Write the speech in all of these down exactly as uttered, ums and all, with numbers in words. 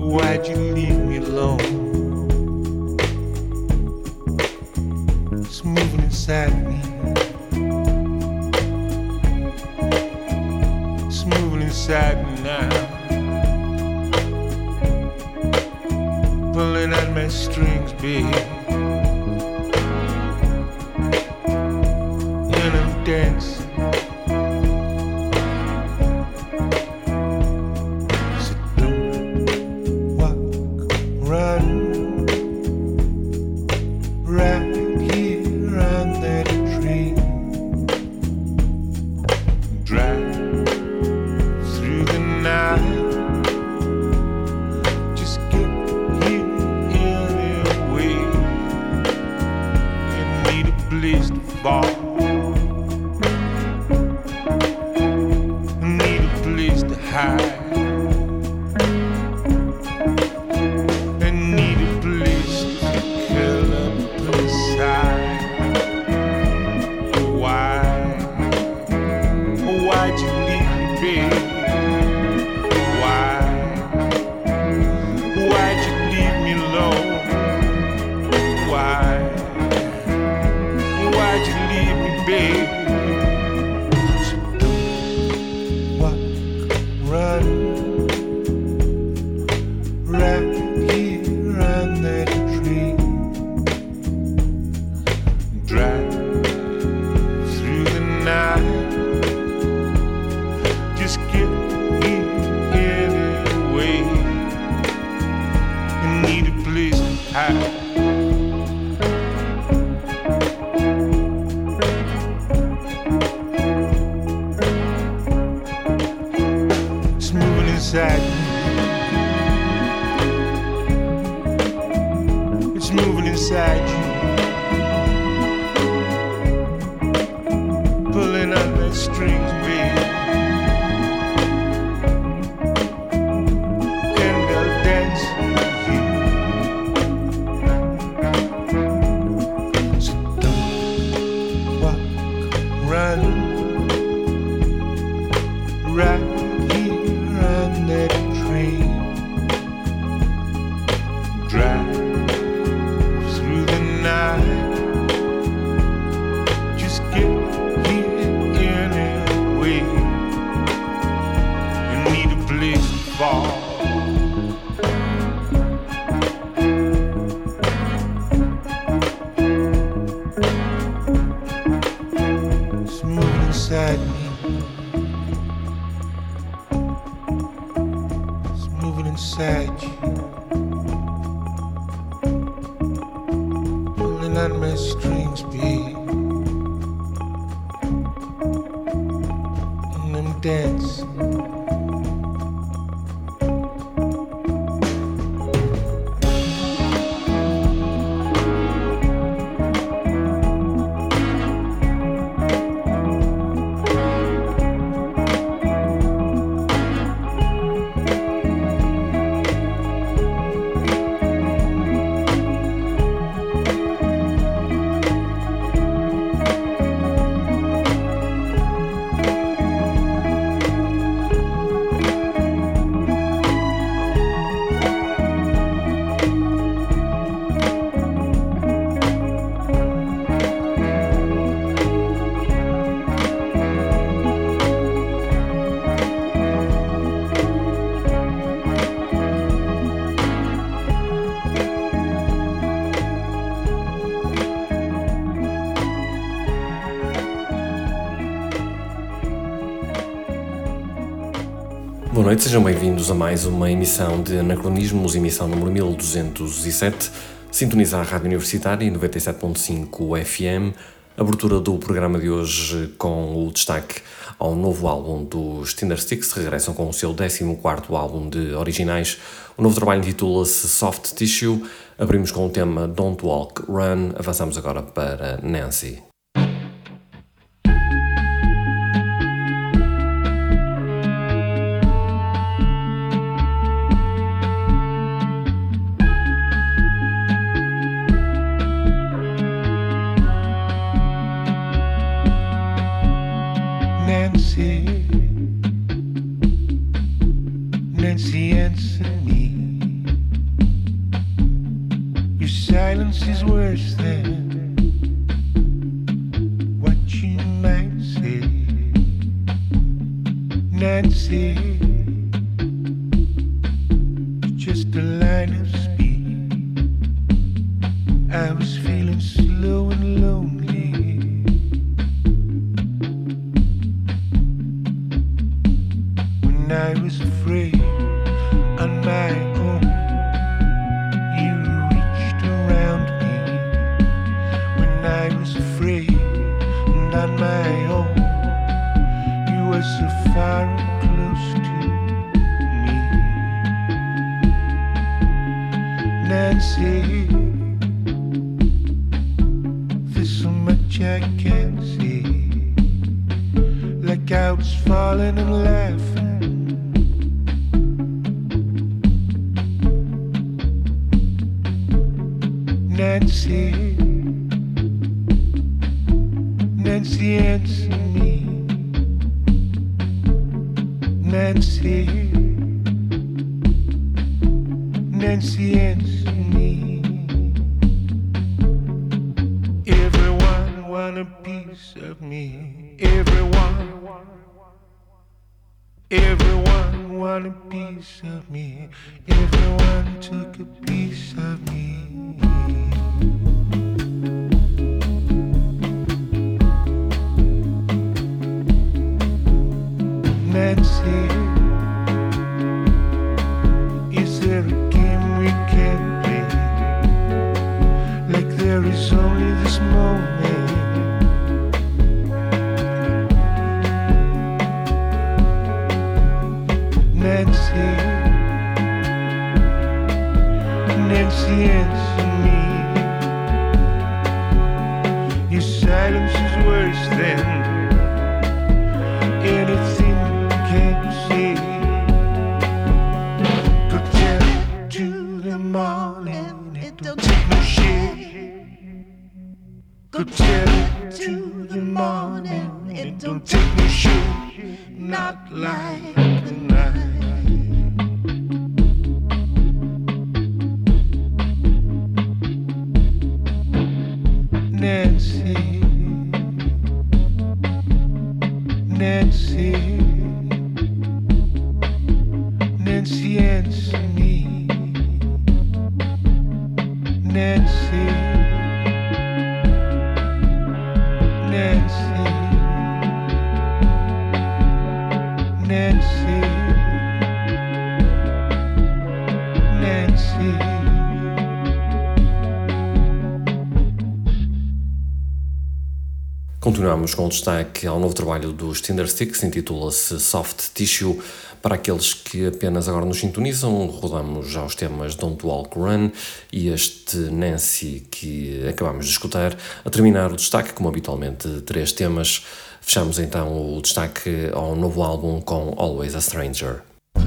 Why'd you leave me alone? It's moving inside me. It's moving inside me now. Pulling at my strings, babe. And I'm dancing. Boa noite, sejam bem-vindos a mais uma emissão de Anacronismos, emissão número mil duzentos e sete, sintoniza a Rádio Universitária em noventa e sete ponto cinco F M, abertura do programa de hoje com o destaque ao novo álbum dos Tindersticks, regressam com o seu décimo quarto álbum de originais. O novo trabalho intitula-se Soft Tissue, abrimos com o tema Don't Walk, Run, avançamos agora para Nancy. Nancy, Nancy, answer me. silence is worse than what you might say. Nancy, just a line of speed. I was feeling slow and lonely. When I was afraid on my own, you reached around me. When I was afraid and on my own, you were so far and close to me. Nancy, there's so much I can't see. Like I was falling and laughing. Nancy, Nancy, answer me. Nancy, Nancy, answer me. Everyone want a piece of me. Everyone, everyone want a piece of me. Everyone took a piece of me. Nancy, is there a game we can play? Like there is only this moment. Nancy, Nancy, answer me. Your silence is worse than anything. Can't see. Go tell it to the morning, it don't take no shit. Go tell it to the morning, it don't take no shit. Not like the night. Nancy, Nancy, Nancy, answer me. Nancy, Nancy, Nancy, Nancy. Continuamos com destaque ao novo trabalho dos Tindersticks, intitula-se Soft Tissue. Para aqueles que apenas agora nos sintonizam, rodamos já os temas Don't Walk Run e este Nancy que acabamos de escutar. A terminar o destaque, como habitualmente, três temas. Fechamos então o destaque ao novo álbum com Always a Stranger.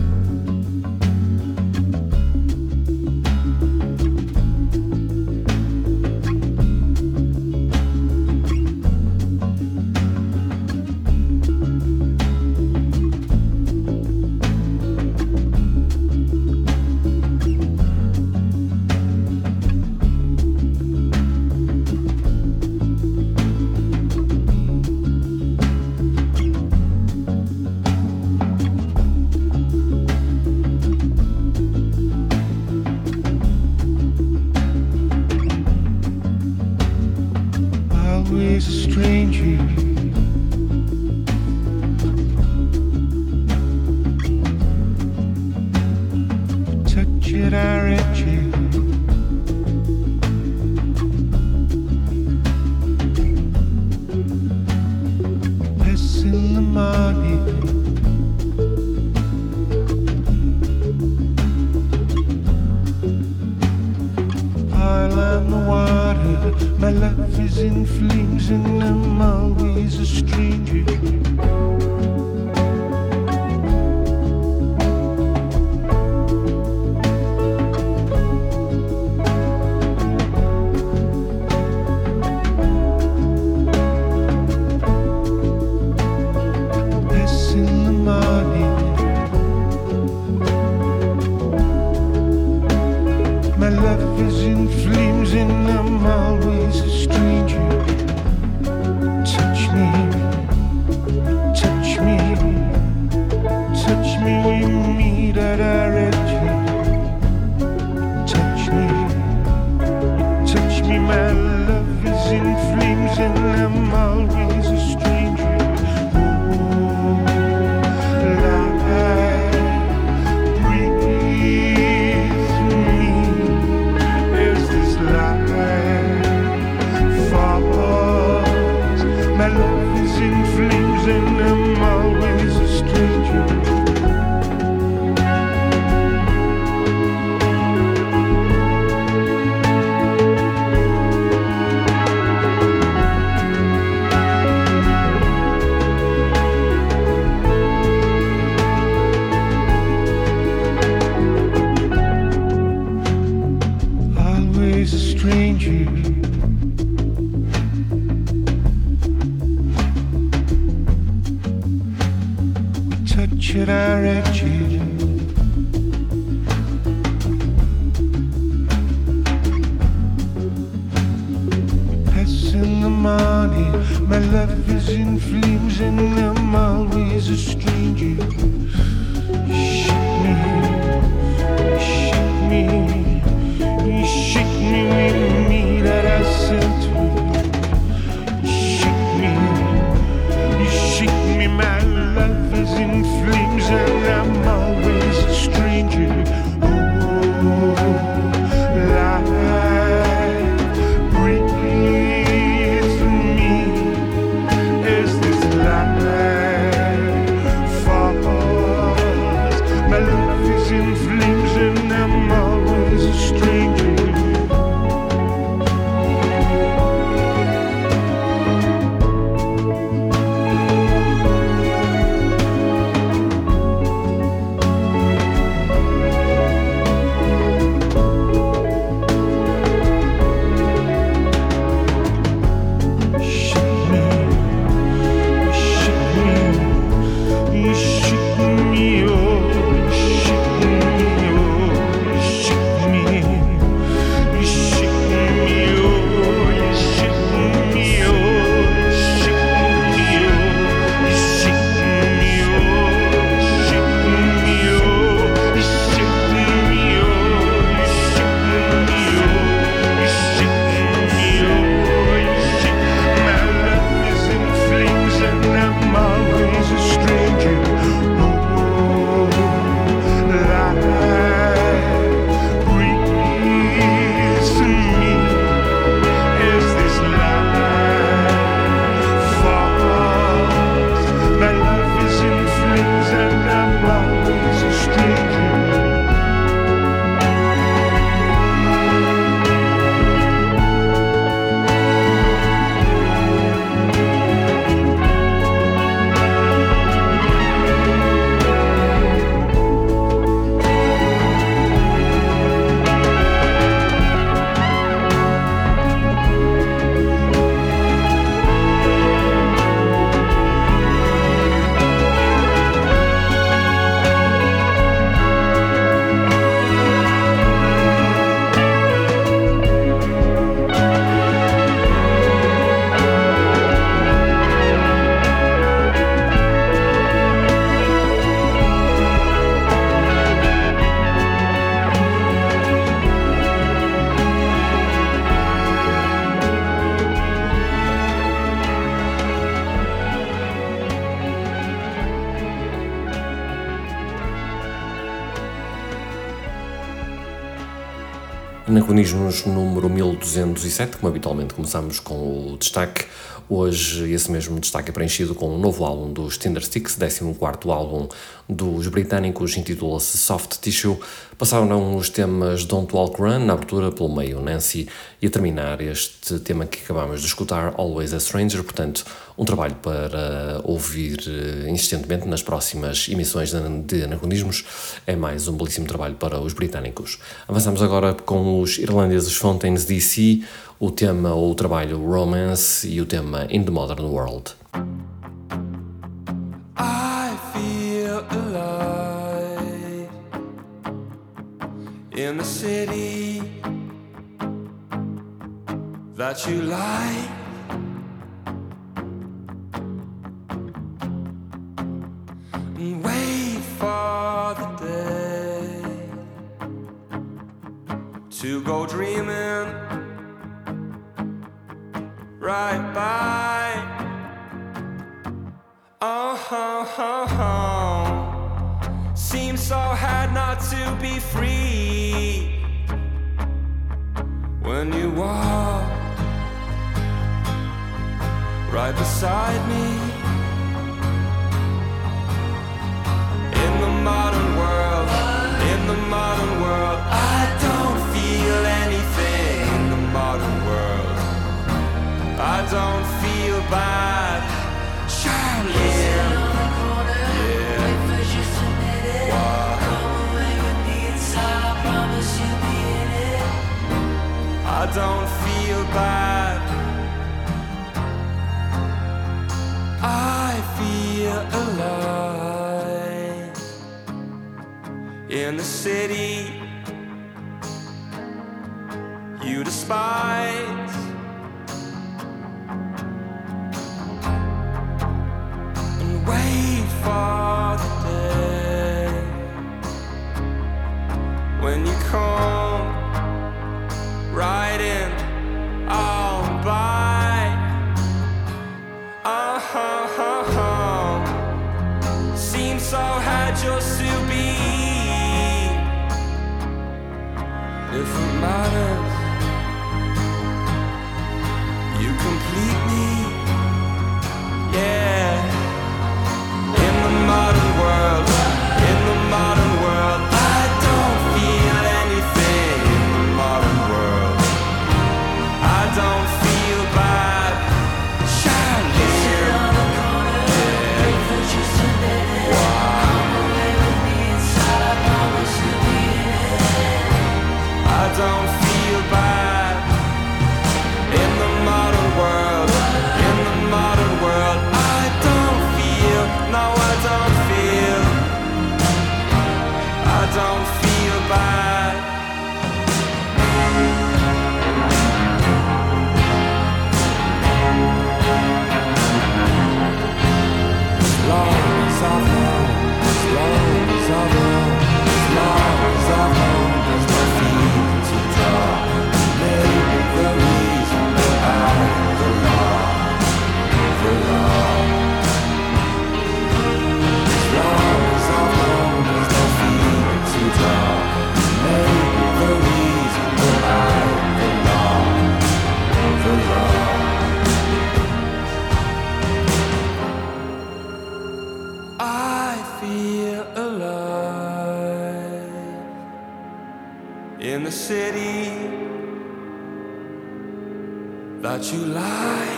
Always a stranger. Touch at our edges. Passing the morning. Pile on the water. My love is in flames and I'm always a stranger. Passing the morning. My love is in flames flames and I'm always a stranger. You shake me, you shake me, you shake me with me that I sent to you. You shake me, you shake me, my life is in flames and I'm always a stranger. Oh, life breathes through me as this light falls. My life is in flames and I'm always a stranger. Anacronismos número mil duzentos e sete, como habitualmente começamos com o destaque. Hoje esse mesmo destaque é preenchido com um novo álbum dos Tindersticks, décimo quarto álbum dos britânicos, intitula-se Soft Tissue. Passaram os temas Don't Walk Run, na abertura pelo meio Nancy, e a terminar este tema que acabamos de escutar, Always a Stranger, portanto um trabalho para ouvir insistentemente nas próximas emissões de Anacronismos. É mais um belíssimo trabalho para os britânicos. Avançamos agora com os irlandeses Fontaines D C, o tema ou o trabalho Romance e o tema In the Modern World. I feel alive in the city that you like. And wait for the day to go dreaming right by. Oh, oh, oh, oh. Seems so hard not to be free when you walk right beside me. In the modern world, in the modern world, I don't feel anything. In the modern world, I don't feel bad. Charlie, yeah, yeah. Wait for just a minute. Wow. Come when you need, so I promise you'll be in it. I don't feel bad. I feel alive in the city you despise. for the day when you come riding on by. Uh-huh, seems so hard just to be different matters. You complete me, yeah. In the modern world, in the modern world, I don't feel anything. In the modern world, I don't feel bad. Shining on the corner, wait for just a minute. Come away with me inside, I promise you'll be in. I don't feel bad. In the modern world, in the modern world, I don't feel, no I don't feel, I don't feel bad. As long as I've known, as long as I've known, as long as I've known, there's no feeling to draw. Maybe the reason that I belong, belong. As long as I've known, there's no feeling to draw. Maybe the reason that I belong, belong. I feel alive in the city that you lie.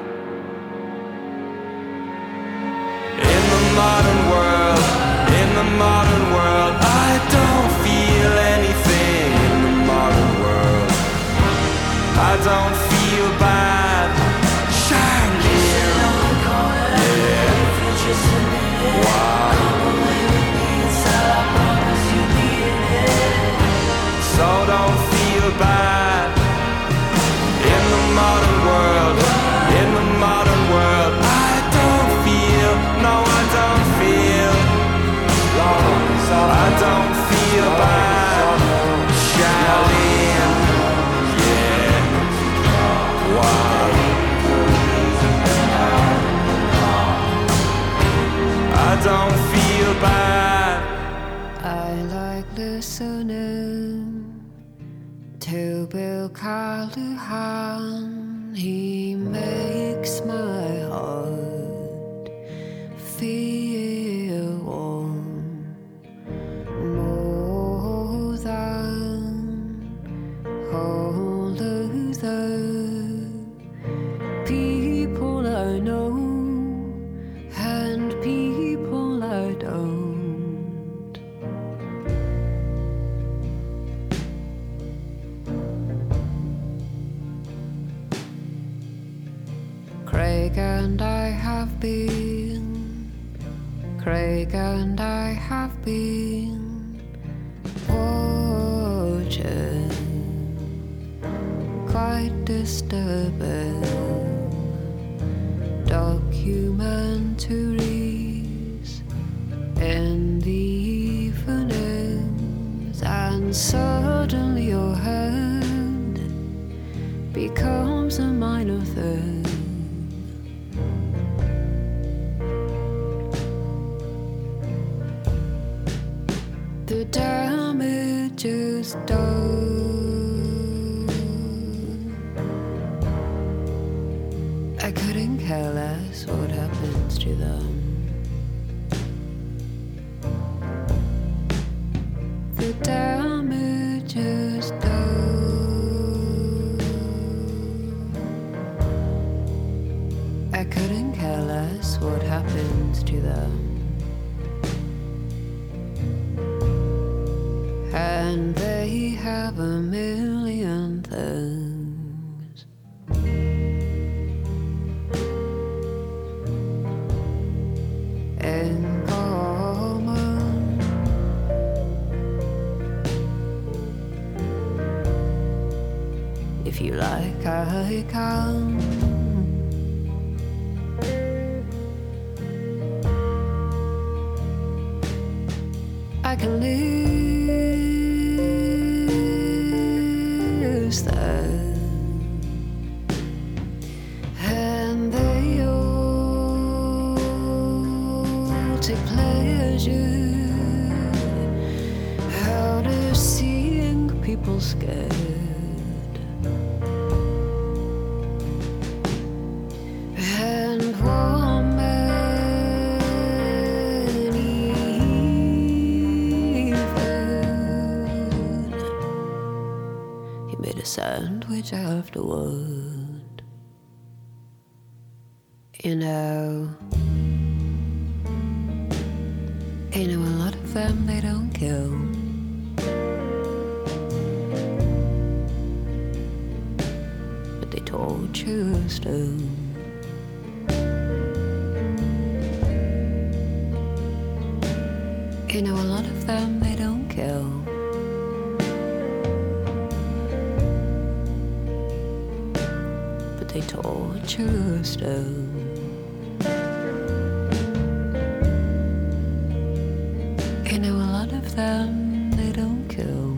In the modern world, in the modern world, I don't feel anything. In the modern world, I don't feel bad. Shining, yeah. Wow. So don't feel bad. In the modern world, in the modern world, I don't feel, no I don't feel, I don't feel bad. Charlene, yeah, wow. I don't feel bad. I like listening to Bill Callahan. He makes my heart feel warm more than all of the people I know and people I don't. Craig and I have been, Craig and I have been watching quite disturbing documentaries in the evenings, and suddenly your hand becomes a minor thing. The damage is done. I couldn't care less what happens to them. The damage is done. I couldn't care less what happens to them. And they have a million things in common. If you like, I can scared. And warm and even, he made a sandwich afterward. You know, you know, a lot of them they don't kill. But they torture still. You know, a lot of them they don't kill. But they torture still. You know, a lot of them they don't kill.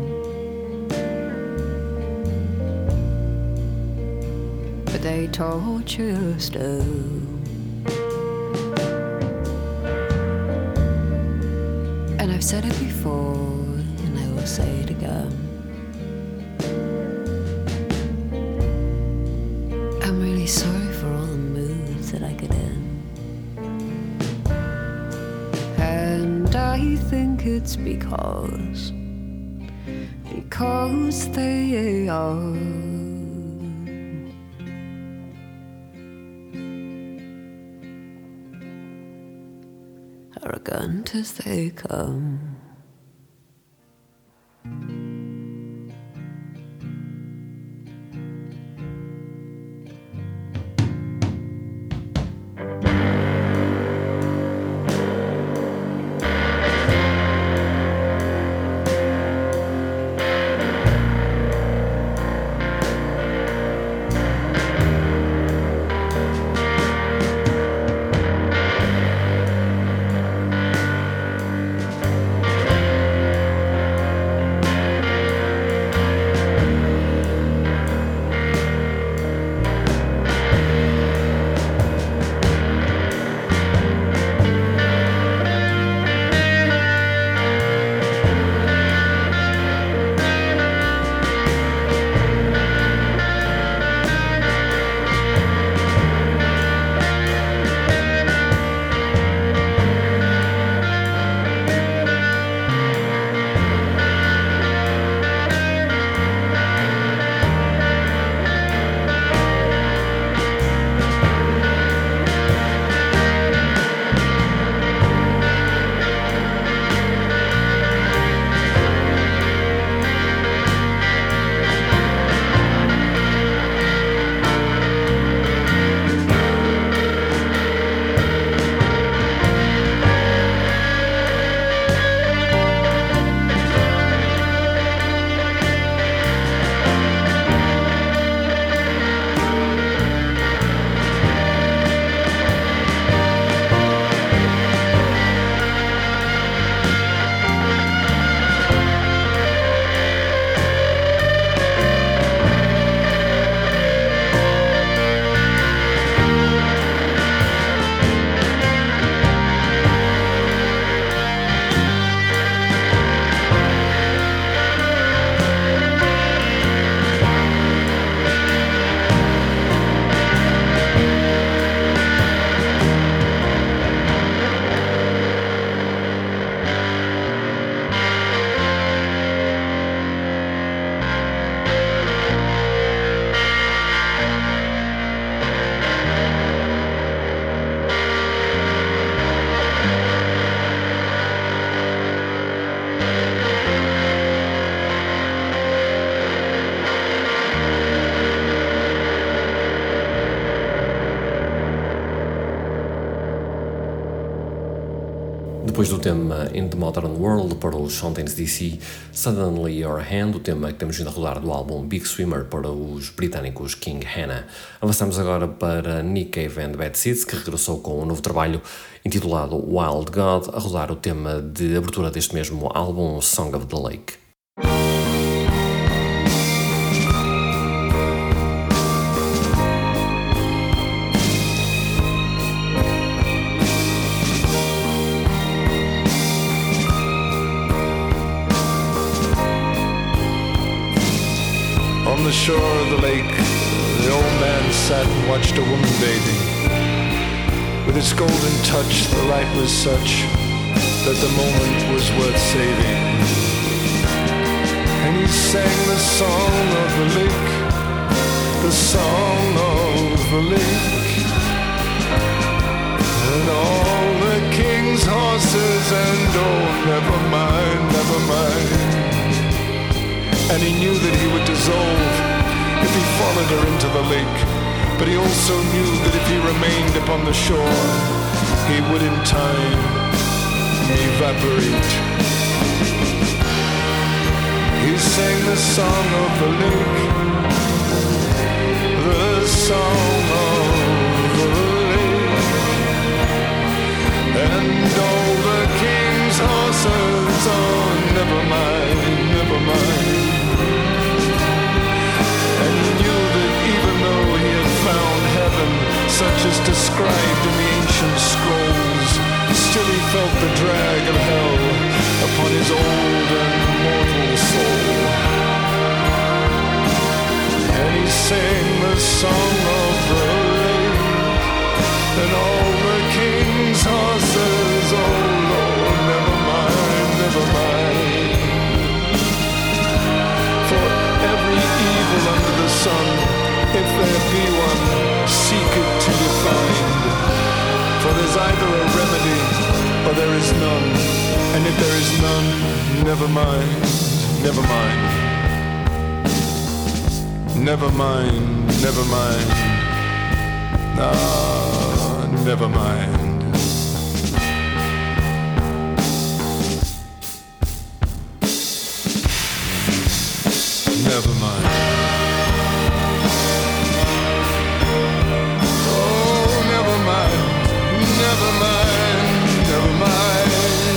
But they torture still. And I've said it before, and I will say it again. I'm really sorry for all the moods that I get in. And I think it's because, because they are arrogant as they come. Depois do tema In the Modern World para os Fountains D C, Suddenly Your Hand, o tema que temos vindo a rodar do álbum Big Swimmer para os britânicos King Hannah. Avançamos agora para Nick Cave and Bad Seeds, que regressou com um novo trabalho intitulado Wild God, a rodar o tema de abertura deste mesmo álbum Song of the Lake. on the shore of the lake, the old man sat and watched a woman bathing. With its golden touch, the light was such that the moment was worth saving. And he sang the song of the lake, the song of the lake. And all the king's horses and oh, never mind, never mind. And he knew that he would dissolve if he followed her into the lake. But he also knew that if he remained upon the shore, he would in time evaporate. He sang the song of the lake, the song of the lake. And all the king's horses, oh, never mind, never mind. And he knew that even though he had found heaven, such as described in the ancient scrolls, still he felt the drag of hell upon his old and mortal soul. And he sang the song of the lake, and all the king's horses, oh Lord, never mind, never mind. For every evil under the sun, if there be one, seek it to be found. For there's either a remedy or there is none, and if there is none, never mind, never mind. Never mind, never mind. Ah, never mind. Never mind. Oh, never mind, never mind, never mind.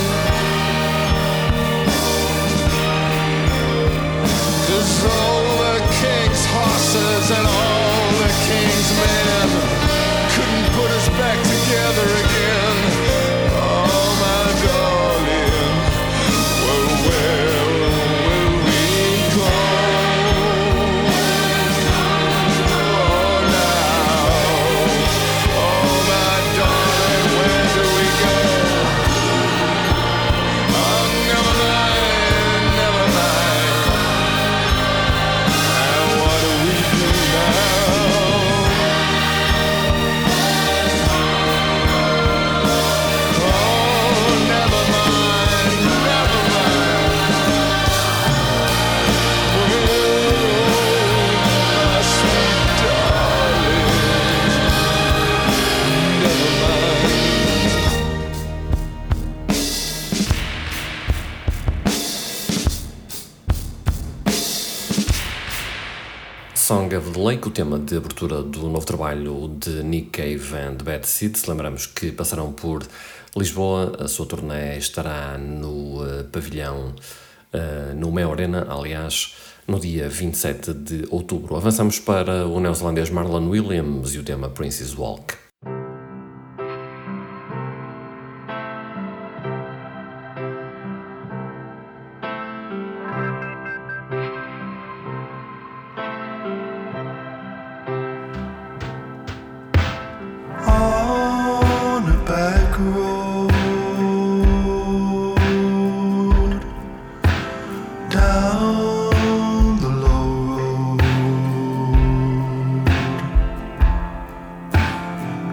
'Cause all the king's horses and all the king's men couldn't put us back together again. Oh, my darling, well, where will we go? Oh, now, oh, my darling, where do we go? Oh, never mind, never mind. And what do we do now? Oh, never mind, never mind. Oh, my sweet darling, never mind. Song of the Lake, o tema de abertura do novo trabalho de Nick Cave and Bad Seeds. Lembramos que passarão por Lisboa, a sua turnê estará no uh, pavilhão, uh, no Mea Arena, aliás, no dia vinte e sete de outubro. Avançamos para o neozelandês Marlon Williams e o tema Princess Walk. On a back road, down the low road,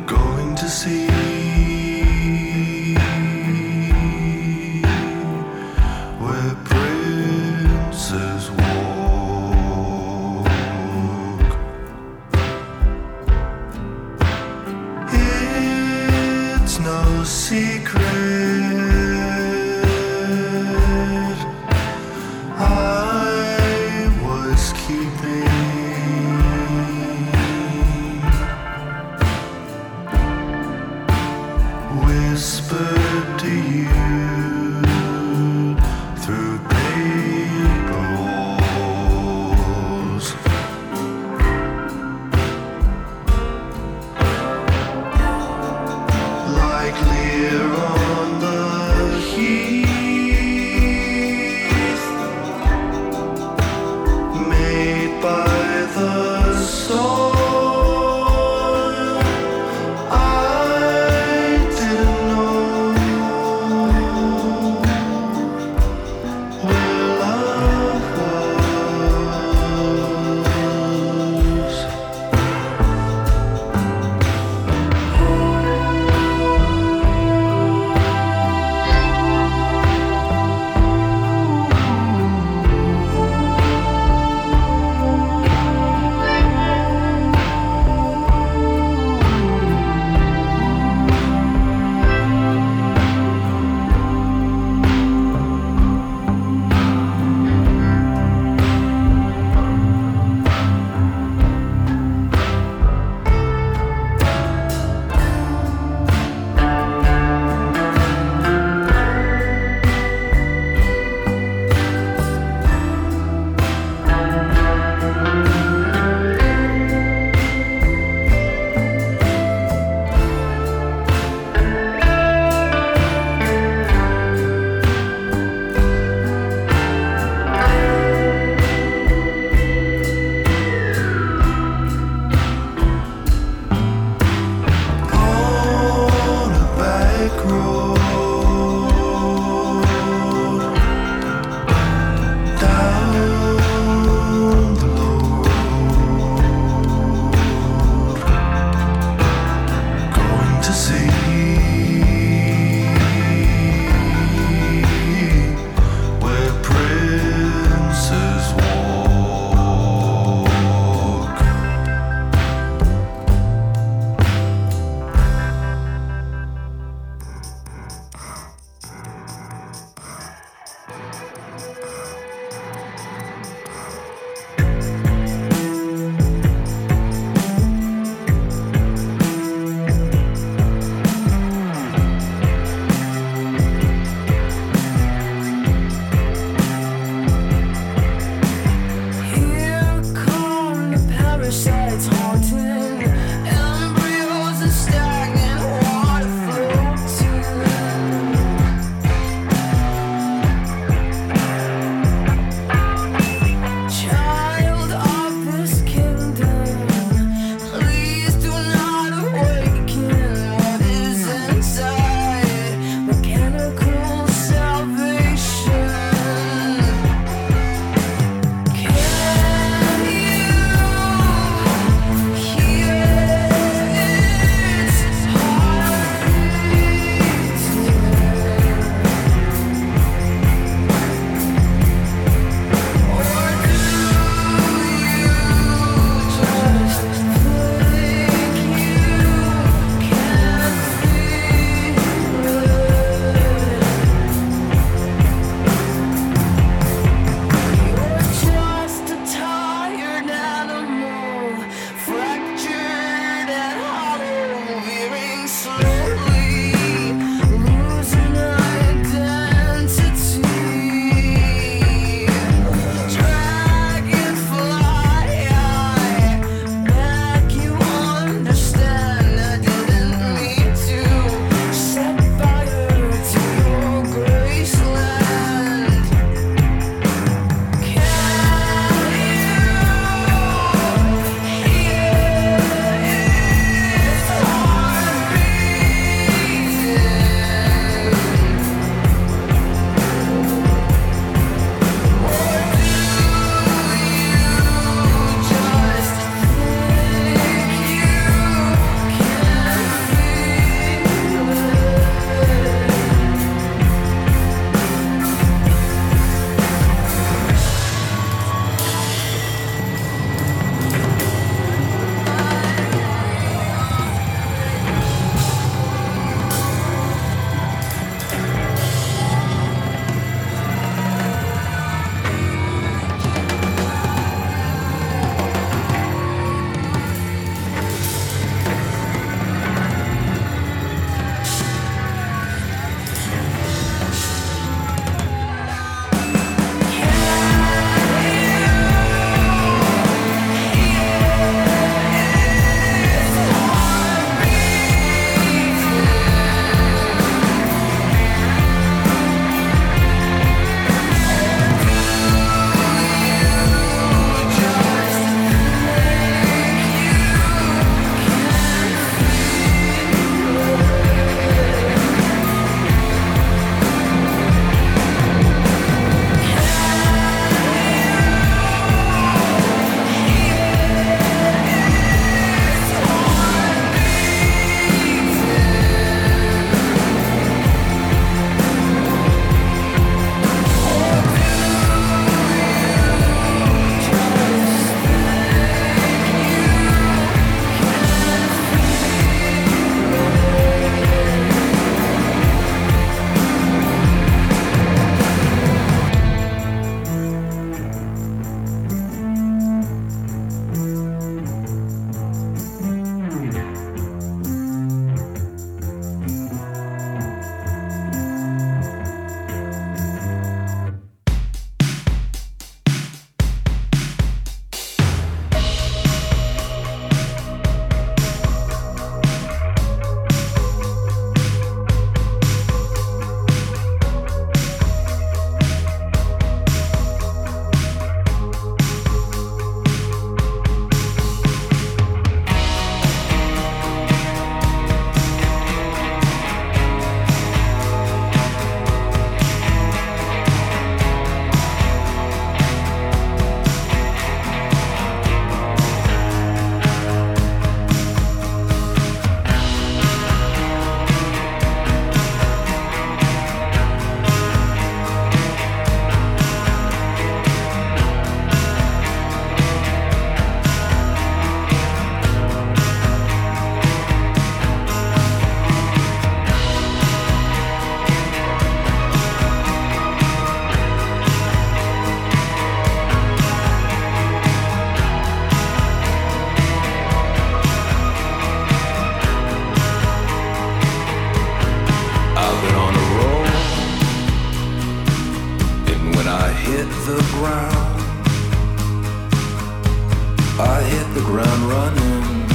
the ground running.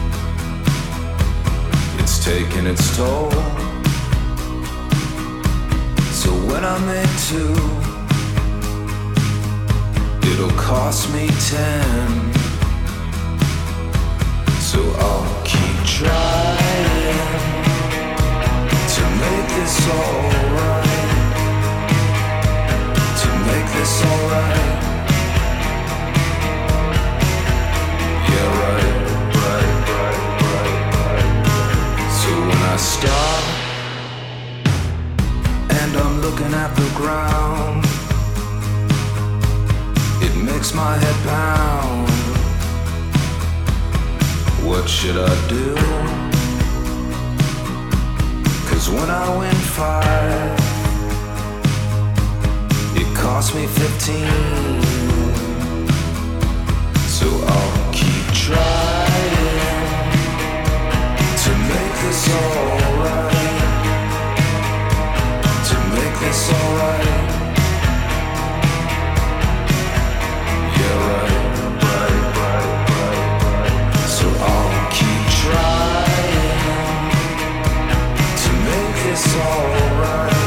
It's taking its toll. So when I make two, it'll cost me ten. So I'll keep trying to make this alright. To make this alright. Yeah, right, right, right, right, right. So when I stop and I'm looking at the ground, it makes my head pound. What should I do? 'Cause when I win five, it cost me fifteen. So I'll keep trying to make this alright. To make this alright. Yeah, right, right, right, right, right. So I'll keep trying to make this alright.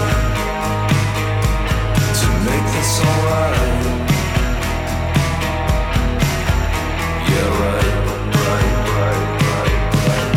To make this alright. Yeah, right, right, right, right, right.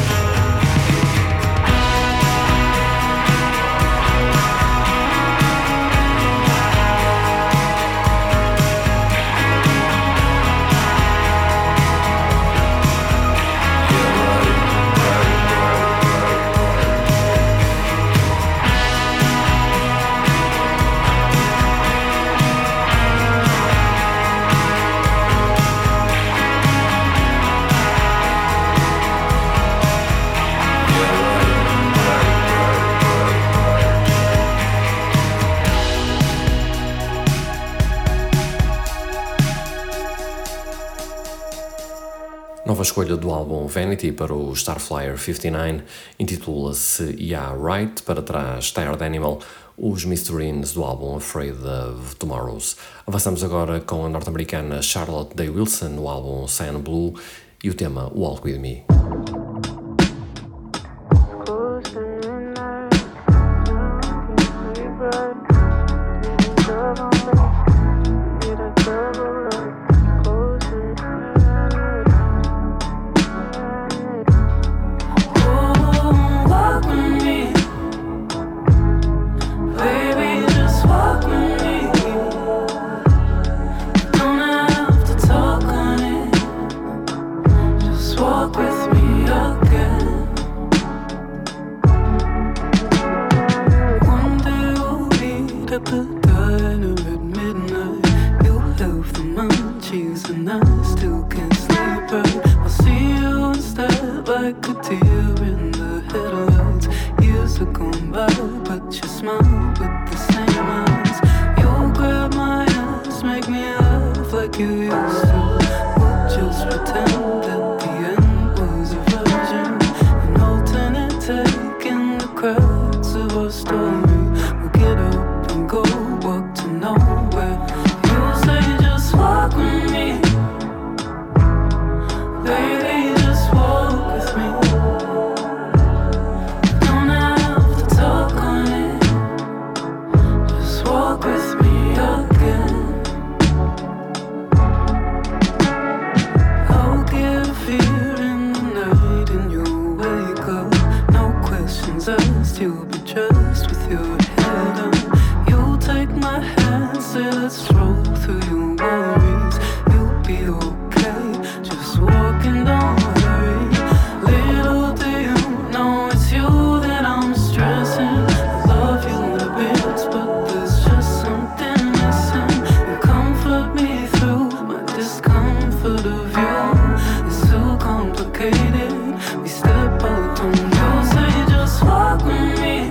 Nova escolha do álbum Vanity para o Starflyer cinquenta e nove intitula-se Yeah Right, para trás Tired Animal, os Mysterines do álbum Afraid of Tomorrows. Avançamos agora com a norte-americana Charlotte Day Wilson no álbum Cyan Blue e o tema Walk With Me.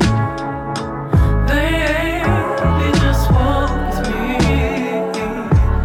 Baby, just walk with me.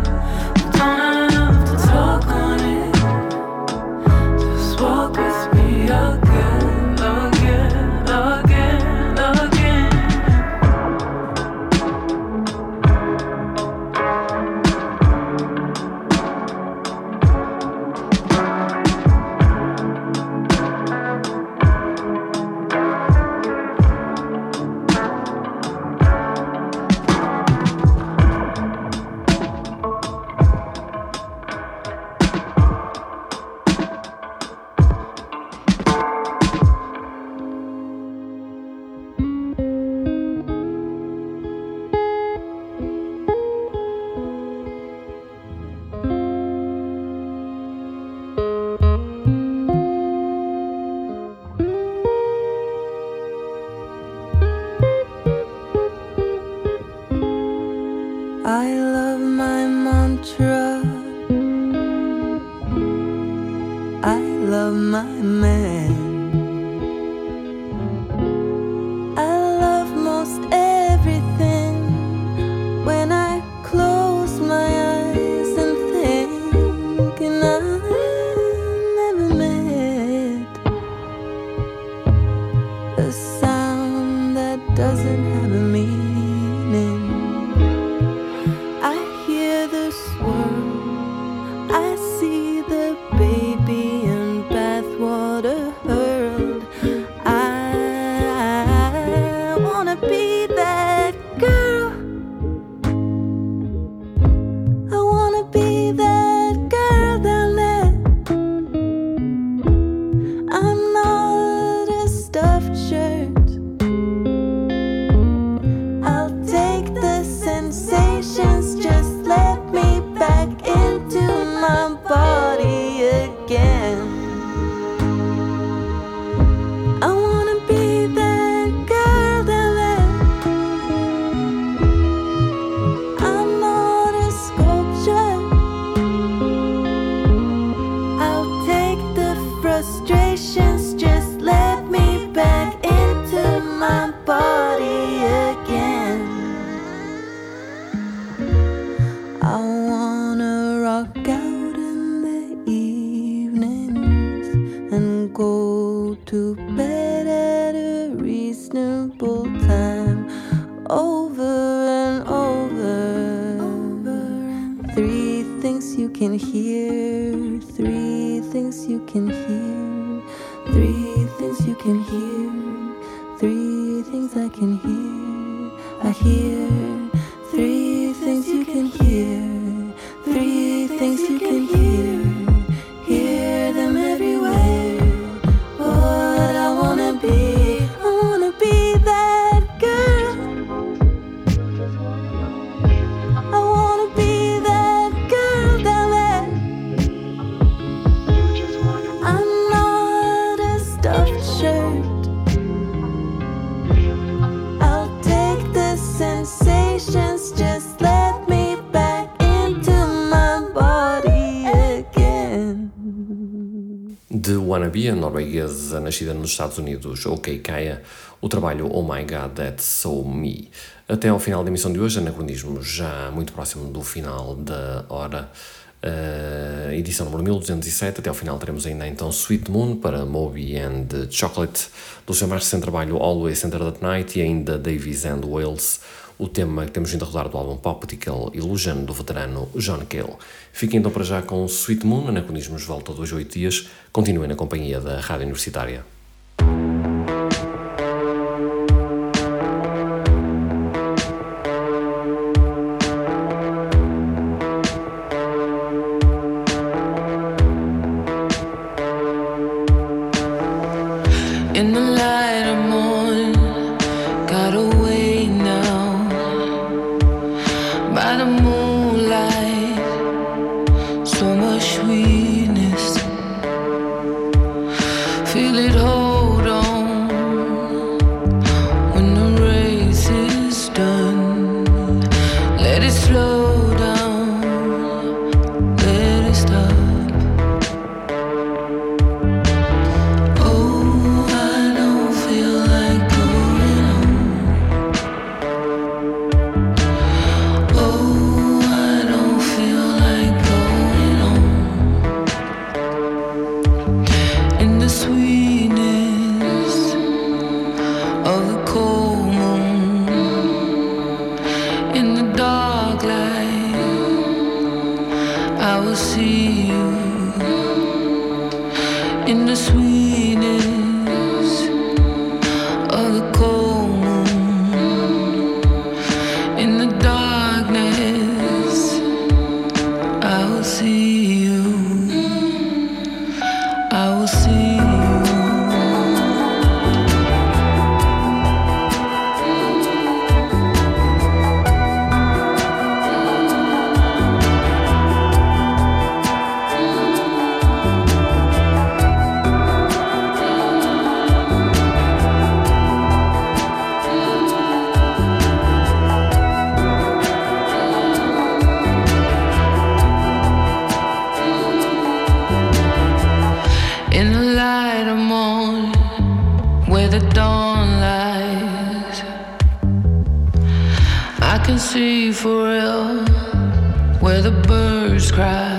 my man. I love most everything when I close my eyes and think, and I never met a sound that doesn't have a meaning. I hear the swirl, I see the baby in bathwater hurled. I wanna be that girl. I wanna be that girl down there. I'm not a stuffed shirt. I'll take the sensations, just let me back into my body again. I wanna be that girl down there. I'm not a sculpture. I'll take the frustrations, just let me back into my body again. I wanna rock out in the evenings and go to bed at a reasonable time, over and over. Three things you can hear, three things you can hear, three things you can hear, three things I can hear. I hear three things you can hear, three things you can hear, hear them everywhere. What I wanna be, I wanna be that girl. I wanna be that girl down there. I'm not a stuffed shirt. I'll take the sensations, just let me back into my body again. De Wannabe, a norueguesa nascida nos Estados Unidos, OK Kaya, o trabalho Oh My God That's So Me. Até ao final da emissão de hoje, Anacronismo já muito próximo do final da hora, uh, edição número mil duzentos e sete. Até ao final teremos ainda então Sweet Moon para Moby and Chocolate, do seu mais recente trabalho Always Center That Night, e ainda Davies and Wales, o tema que temos vindo a rodar do álbum Poptical Illusion do veterano John Cale. Fiquem então para já com Sweet Moon. Anacronismos volta dois a oito dias. Continuem na companhia da Rádio Universitária. In the light of morn, got away now by the moonlight. So much sweetness, feel it hold on when the race is done. Let it slow down, let it stop. In the sweetness of the cold moon, in the darkness, I will see you, I will see you. see for real where the birds cry.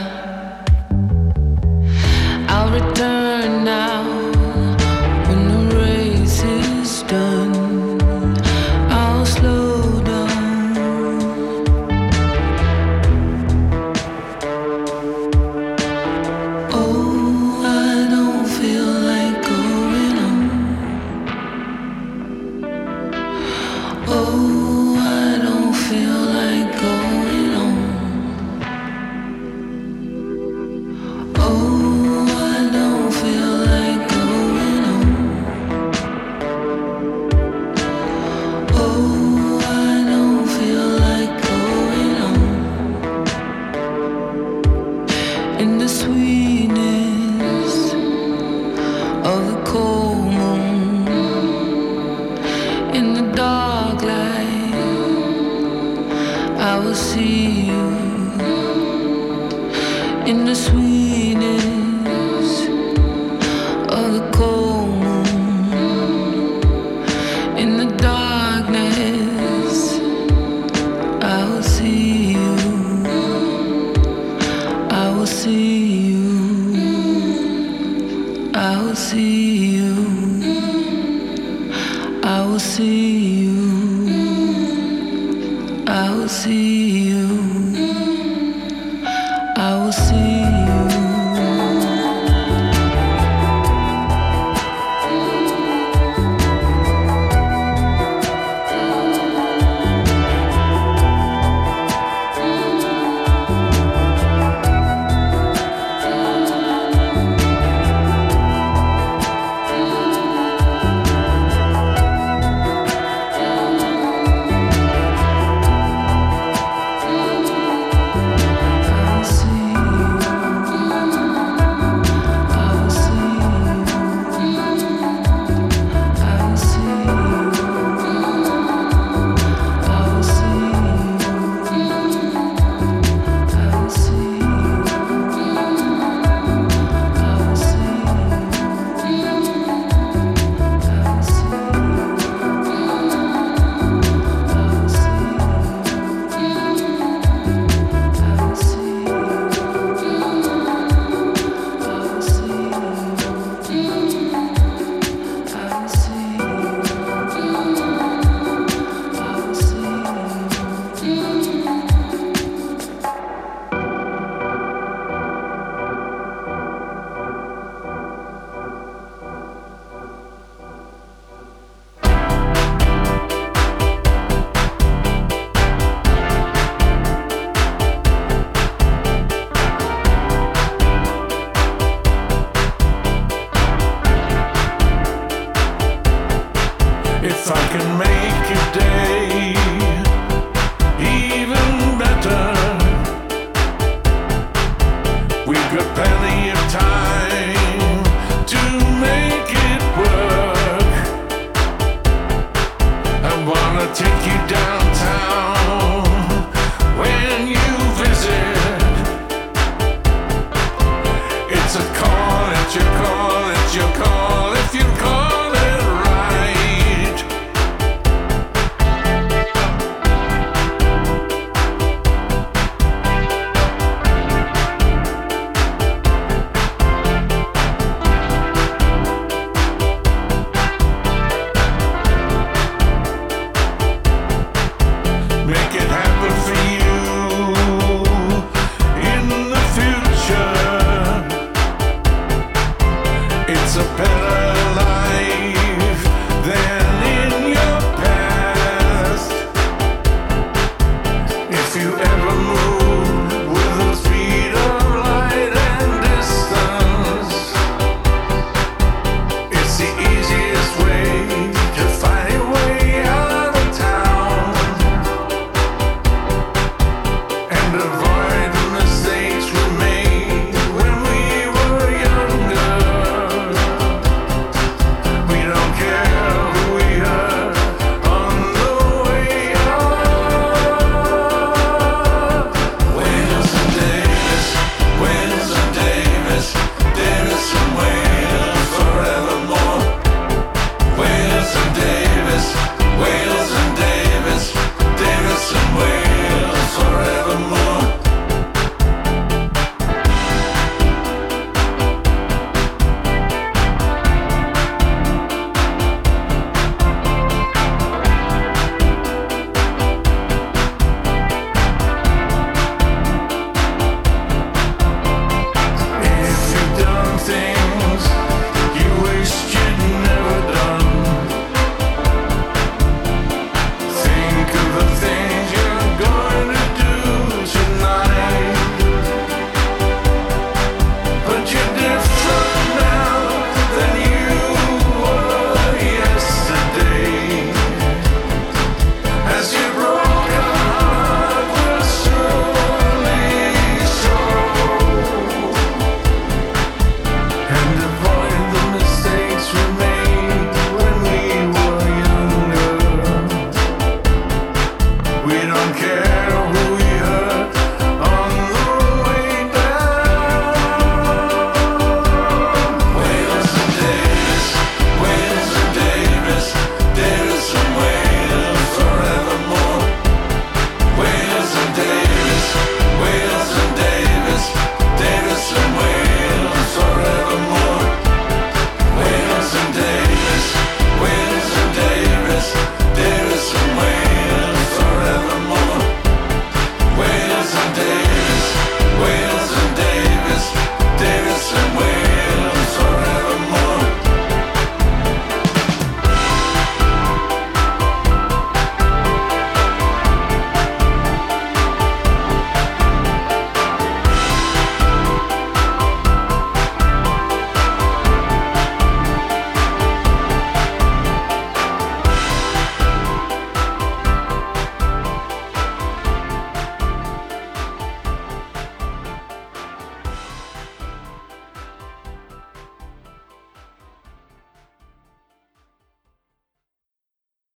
I'll return now when the race is done. I'll slow down. Oh, I don't feel like going on. Oh, I don't feel like going on. Oh, I don't feel like going on. Oh, I don't feel like going on. In the sweetness of the cold moon, in the dark light, I will see you. In the sweetness